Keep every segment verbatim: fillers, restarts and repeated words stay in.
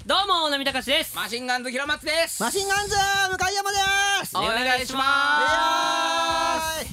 どうも波高です。 マシンガンズ平松です。 マシンガンズ向山です。 お願いします。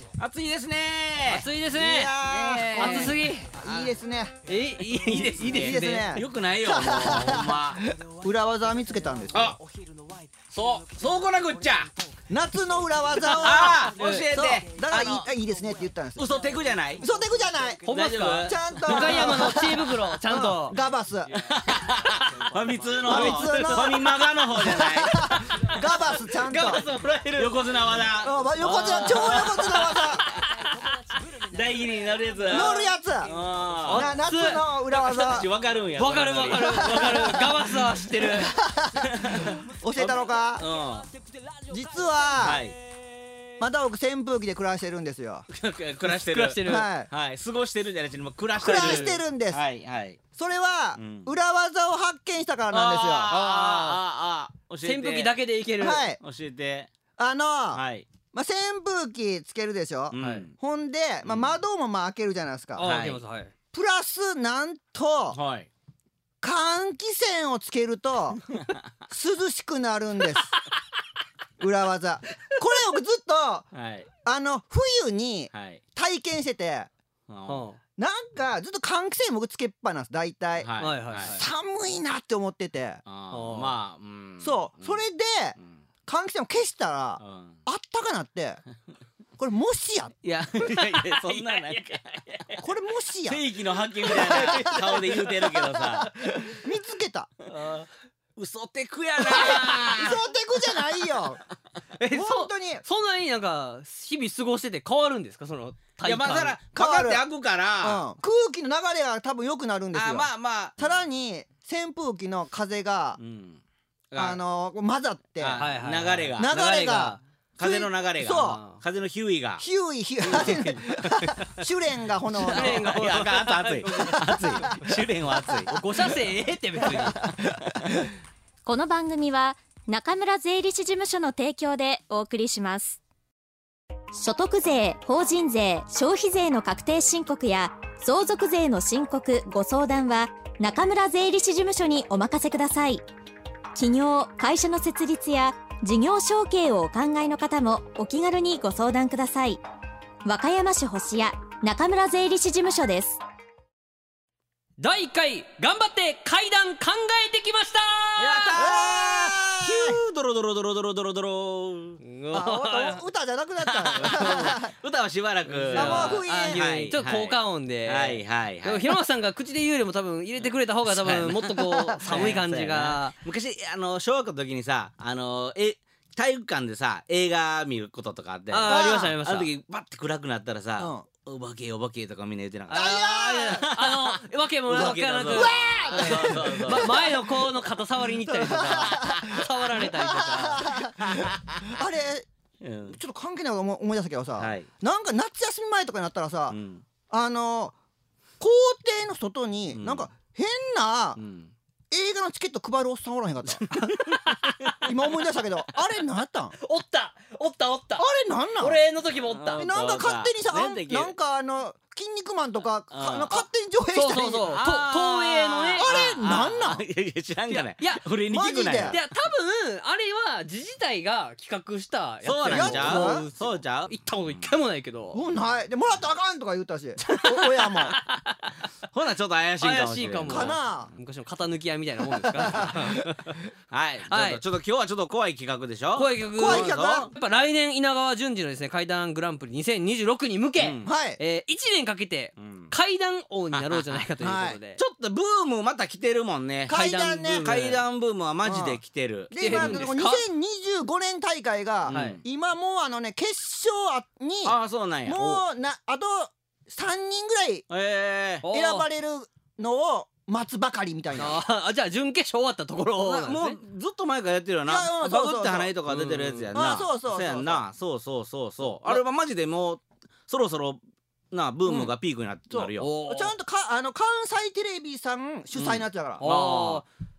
暑いですね。 暑いですね。暑すぎ。いいいですね。 えいいですいいですね。 よくないよもうほんま。 裏技見つけたんですよ。 あ、そうそうこなくっちゃ。 夏の裏技を教えて。 だからいいですねって言ったんです。 嘘テクじゃない。 嘘テクじゃない。 ほんまですか。 ちゃんと向山の知恵袋ちゃんとガバス。 ファミ通のファミ通のファミマガの方じゃない。 ガバスちゃんと。 横綱技。 横綱超横綱技。 大喜利になるやつ。 乗るやつ。夏の裏技。 わかるんや。 わかるわかるわかる。ガバスは知ってる。 教えたのか。実はまだ僕扇風機で暮らしてるんですよ。 暮らしてる。 暮らしてる。 はいはい。過ごしてるんじゃなくてもう暮らしてる。 暮らしてるんです。 はいはい。 それは裏技を発見したからなんですよ。 ああああ。 扇風機だけでいける。 はい。 教えて。 あのはい。 まあ扇風機つけるでしょ。ほんでまあ窓もまあ開けるじゃないですか。プラスなんと換気扇をつけると涼しくなるんです。裏技。これ僕ずっとあの冬に体験してて、なんかずっと換気扇僕つけっぱなんです大体。寒いなって思ってて、 まあそうそれで換気扇を消したらあったかなって、これもしや。 いやいやそんななんかこれもしや。 正義の発見みたいな顔で言うてるけどさ、 見つけた。 嘘テクやな。 嘘テクじゃないよ。本当にそんなになんか日々過ごしてて変わるんですか、その体感。 いやまあだからかかって開くから空気の流れが多分良くなるんですよ。 まあまあさらに扇風機の風があの混ざって流れが流れが風の流れが風のヒューイがヒューイヒューイシュレンが炎のシュレンが炎の熱い熱いシュレンは熱い。 ご車線ええって別に。 この番組は中村税理士事務所の提供でお送りします。所得税、法人税、消費税の確定申告や相続税の申告ご相談は中村税理士事務所にお任せください。企業・会社の設立や事業承継をお考えの方もお気軽にご相談ください。和歌山市星谷中村税理士事務所です。 だいいっかい頑張って怪談考えてきました。 やったー。ヒュードロドロドロドロドロドロ。 歌じゃなくなった。 歌はしばらくちょっと効果音で。はいはいはい。平松さんが口で言うよりも多分入れてくれた方が多分もっとこう寒い感じが。 昔あの小学校の時にさ、あのえ体育館でさ映画見ることとかあって。 あありましたありました。 あの時バッて暗くなったらさ、お化けお化けとかみんな言ってなかった。 あのわけもわからなく前の子の肩触りに行ったりとか触られたりとか。 あれちょっと関係ないこと思い出したけどさ、なんか夏休み前とかになったらさ、あの校庭の外になんか変な映画のチケット配るおっさんおらへんかった。今思い出したけど、あれ何やったん？ おったおったおった。 あれなんなん？ 俺の時もおった。 なんか勝手にさ、なんかあの筋肉マンとか勝手に上映したり。 そうそうそう。東映のね。 あれなんなん？ いやいや知らんがね。 いや俺に聞くなよ。 いや多分あれは自治体が企画したやつ。 そうなんちゃう？そうちゃう？ 行ったこと一回もないけど。 もうない。でもらったらあかんとか言ったし。親も。 ほなちょっと怪しいかも。 怪しいかも。 かな。 昔の型抜き屋みたいなもんですから。 はい。ちょっと今日はちょっと怖い企画でしょ。 怖い企画。 怖い企画。 やっぱ来年稲川淳二のですね怪談グランプリにせんにじゅうろくに向け、いちねんかけて怪談王になろうじゃないかということで。 ちょっとブームまた来てるもんね。 怪談ね。 怪談ブームはマジで来てる。 で今にせんにじゅうごねん大会が今もうあのね決勝にああそうなんや。 もうなあとさんにんぐらい選ばれるのを待つばかりみたいな。 あじゃあ準決勝終わったところもうずっと前からやってるよな。バグって花井とか出てるやつやんな。 そうそうそうやんな。そうそうそうそう。あれはマジでもうそろそろなブームがピークになるよ。 ちゃんとかあの関西テレビさん主催のやつだから。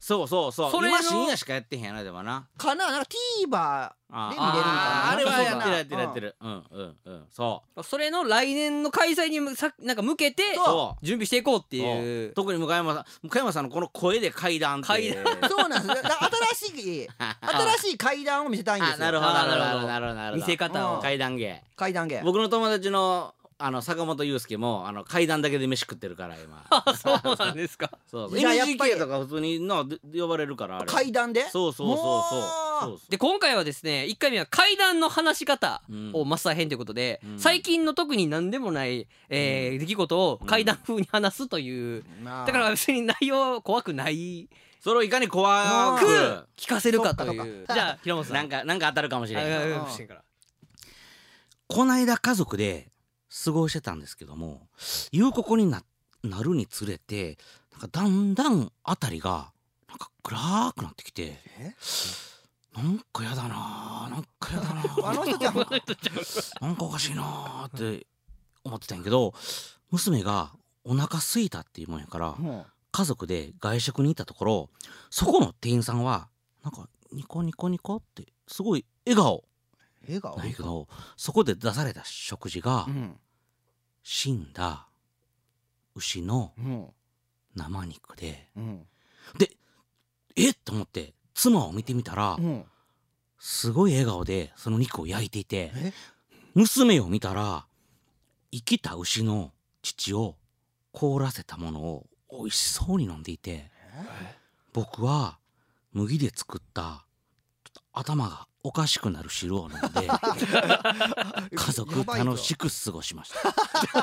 そうそうそう。今深夜しかやってへんやなでもな。 かな、なんか TVer で見れるんかな。 あれはやってるやってるやってる。うんうんうん。そう。 それの来年の開催にさなんか向けて準備していこうっていう。 特に向山さん、向山さんのこの声で階段って。 階段。そうなんです。新しい新しい階段を見せたいんですよ。 なるほどなるほどなるほど。 見せ方を。 階段芸。 階段芸。 僕の友達のあの坂本祐介もあの階段だけで飯食ってるから今。 そうなんですか。 そう。エヌジーケー とか普通にの呼ばれるからあれ。 階段で？ そうそうそうそう。 で今回はですね、いっかいめは階段の話し方をマスター編ということで、最近の特に何でもない出来事を階段風に話すという。だから別に内容怖くない。 それをいかに怖く聞かせるかという。じゃあ平本さん。 なんかなんか当たるかもしれない。 から。 こないだ家族で過ごしてたんですけども、夕刻に な, なるにつれてなんかだんだんあたりがなんか暗くなってきて、なんかやだななんかやだなあの人ちゃうなんかおかしいなって思ってたんやけど、娘がお腹空いたっていうもんやから、うん、家族で外食に行ったところ、そこの店員さんはなんかニコニコニコってすごい笑顔笑顔ないけど、そこで出された食事が、うん、死んだ牛の生肉で、うん、でえっと思って妻を見てみたら、うん、すごい笑顔でその肉を焼いていて、娘を見たら生きた牛の乳を凍らせたものを美味しそうに飲んでいて、僕は麦で作った頭がおかしくなる汁を飲んで家族楽しく過ごしました。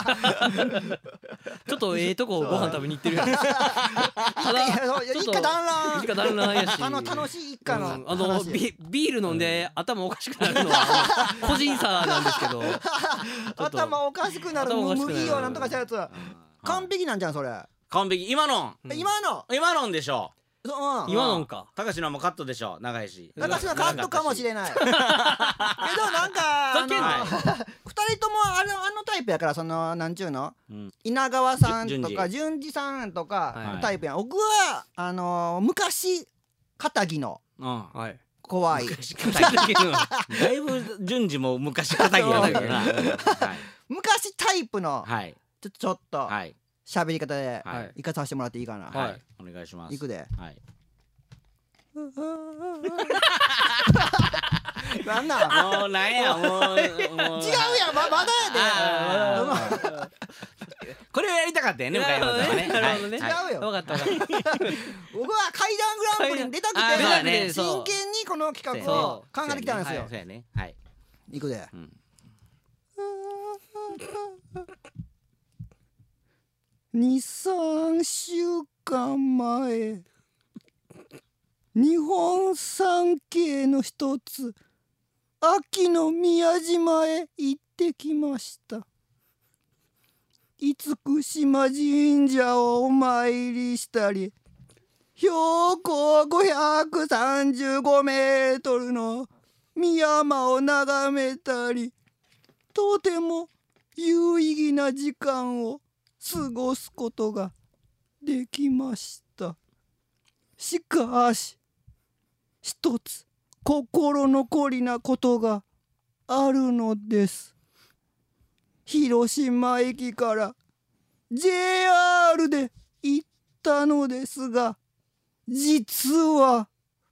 ちょっとええとこご飯食べに行ってるやん。ただ一家団らん一家団らんやし、 あの楽しい一家の、うん、 あの ビ, ビール飲んで、うん、頭おかしくなるのは個人差なんですけど頭おかしくなる麦をなんとかしたやつ、うん、完璧なんじゃんそれ。 完璧。今の、 うん、今の今のんでしょ。 うん、今のんか。 高志のもカットでしょ。長いし。 高志のカットかもしれないけどなんかあのふたりともあのあのタイプやから、そのなんちゅうの、うん、稲川さんとか順次さんとかタイプやん、はい、僕はあの昔片木の、うん、はい、怖いだいぶ順次も昔片木やだけどな、はい、 昔タイプの、はい、ちょっとちょっと、はい、喋り方で行かさせてもらっていいかな。 はい、お願いします。 行くで。 はい。 なんなんもうなんやもう違うやん、 ままだやで。これをやりたかったよね、向山さんはね。 なるほどね。違うよ。 分かった分かった。 僕は階段グランプリに出たくて真剣にこの企画を考えてきたんですよ。 そうやね。はい。 行くで。に、さんしゅうかんまえ、日本三景の一つ秋の宮島へ行ってきました。厳島神社をお参りしたり、標高ごひゃくさんじゅうごメートルの宮山を眺めたり、とても有意義な時間を過ごすことができました。しかし一つ心残りなことがあるのです。広島駅から ジェイアール で行ったのですが、実は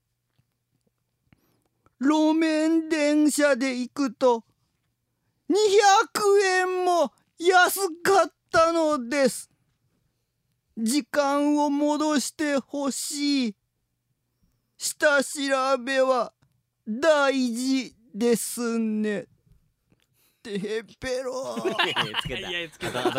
路面電車で行くとにひゃくえんも安かったのです。時間を戻してほしい。下調べは大事ですね。てへっぺろ。 つけた。いやつけた。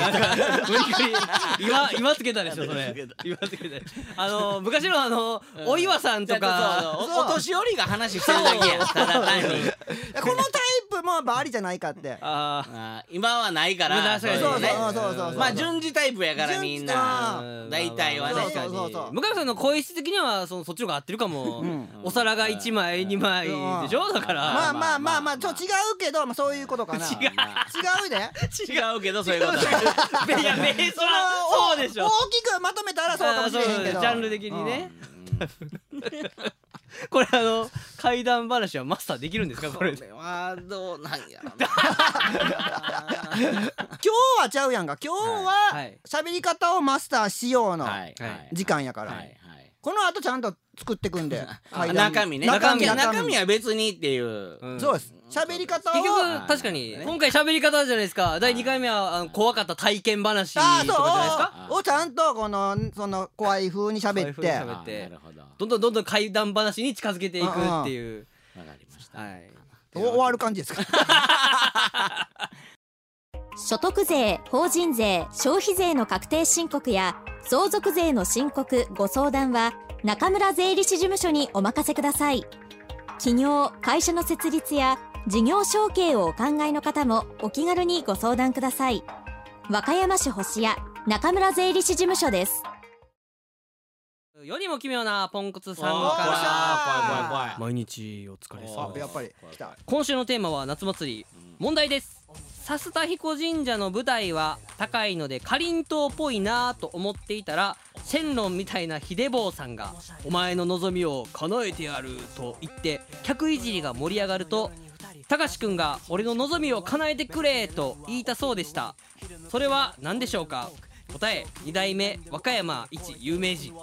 今今つけたでしょそれ。今つけた。あの昔のあのお岩さんとかお年寄りが話してるだけや。ただ単に。 このタイプもバリじゃないかって。 ああ今はないから。 そうそうそうそう。 まあ順次タイプやからみんな大体はね。 向井さんの声質的にはそのそっちの方が合ってるかも。お皿がいちまいにまいでしょだから。 まあまあまあまあちょっと違うけどそういうことかな。違う違うで。 違うけどそういうこと。 いやベースはそうでしょ。 大きくまとめたらそうかもしれへんけど。 ジャンル的にね。 これあの怪談話はマスターできるんですか？これこれはどうなんやろな。 今日はちゃうやんか。今日は喋り方をマスターしようの時間やから、この後ちゃんと作ってくんで中身ね。中身中身は別にっていう。 そうです。喋り方を結局確かに今回喋り方じゃないですか。だいにかいめはあの怖かった体験話とかじゃないですかをちゃんとこのその怖い風に喋ってどんどんどんどん怪談話に近づけていくっていう。 わかりました。 終わる感じですか？ 所得税、法人税、消費税の確定申告や相続税の申告ご相談は中村税理士事務所にお任せください。企業・会社の設立や事業承継をお考えの方もお気軽にご相談ください。和歌山市星谷中村税理士事務所です。 世にも奇妙なポンコツさんから毎日お疲れ様です。 やっぱり来た。 今週のテーマは夏祭り。問題です。笹田彦神社の舞台は高いのでかりんとうっぽいなと思っていたら、シェンロンみたいな秀坊さんがお前の望みを叶えてやると言って客いじりが盛り上がると、たかしくんが俺の望みを叶えてくれと言いたそうでした。それは何でしょうか？答え、に代目和歌山一有名人。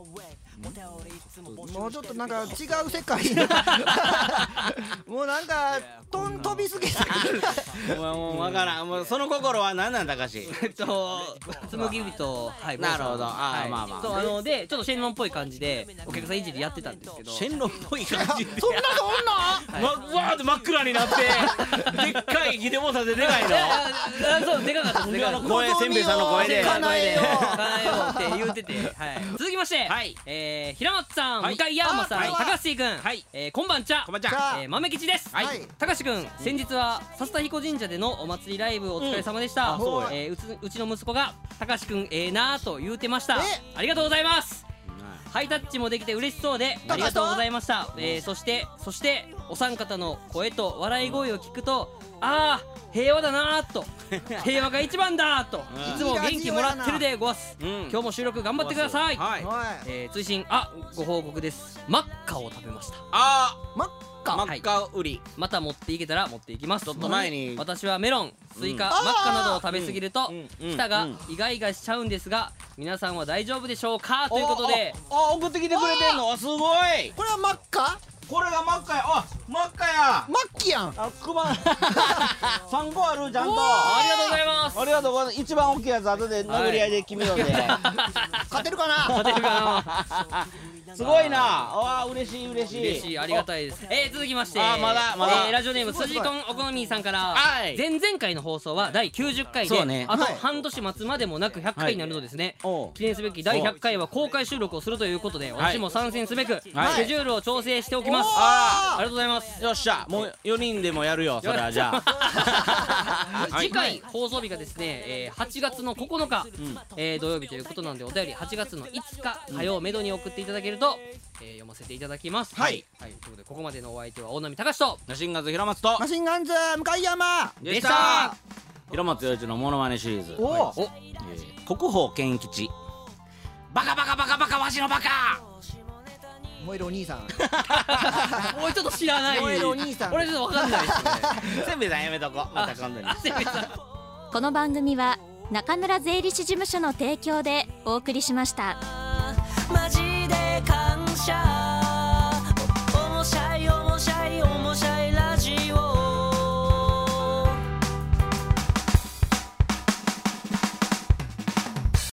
もうちょっとなんか違う世界もうなんかとん飛びすぎてもう分からん。もうその心は何なんだかし。 えっと紬人、はい、 なるほど。ああまあまあ。 そうあのでちょっとシェンロンっぽい感じでお客さんいじりやってたんですけど。 シェンロンっぽい感じで。 そんなそんなわーって真っ暗になってでっかい秀坊さんででかいの。 そうでかかったです。でかかった。 声せんべいさんの声で叶えよう叶えようって言うてて、はい。続きまして、えー平松さん、向井山さん、高橋くん、えーこんばんちゃ、 こんばんちゃ、 えー豆吉です。高橋くん、先日は笹田彦神社でのお祭りライブお疲れ様でした。えーうつうちの息子が高橋くんええなーと言うてました。ありがとうございます。ハイタッチもできて嬉しそうでありがとうございました。えーそしてそしてお三方の声と笑い声を聞くと、ああ平和だなーと平和が一番だーといつも元気もらってるでごわす。今日も収録頑張ってください。えー追伸、あご報告です。マッカを食べました。 あマッカマッカ売り。 また持っていけたら持っていきます。 ちょっと前に私はメロン、スイカ、マッカなどを食べ過ぎると舌がイガイガしちゃうんですが、皆さんは大丈夫でしょうかということで。 あ送ってきてくれてんのすごい。 これはマッカ？ これがマッカや。あマッカや。 マッキやん。 あくまさんこあるちゃんと。 ありがとうございます。 ありがとうございます。一番大きいやつ後で殴り合いで決めようで。 勝てるかな。 勝てるかな。すごいな。あ嬉しい嬉しい嬉しい、ありがたいです。えー続きまして、 あまだまだラジオネームすじこんお好みさんから、前々回の放送はだいきゅうじゅっかいであと半年待つまでもなくひゃっかいになるのですね。記念すべきだいひゃっかいは公開収録をするということで、私も参戦すべくスケジュールを調整しておきます。ありがとうございます。 よっしゃ、もうよにんでもやるよ。それはじゃあ次回放送日がですねはちがつのここのか土曜日ということなんで、お便りはちがつのいつか火曜めどに送っていただけると読ませていただきます。はい、ということでここまでのお相手は大波隆とマシンガンズ平松とマシンガンズ向山でした。 平松洋一のモノマネシリーズ、お国宝健吉バカバカバカバカわしのバカ燃えるお兄さんもうちょっと知らない。 燃えるお兄さん俺ちょっと分かんないですね。 せんべいさんやめとこ。また今度に。 この番組は中村税理士事務所の提供でお送りしました。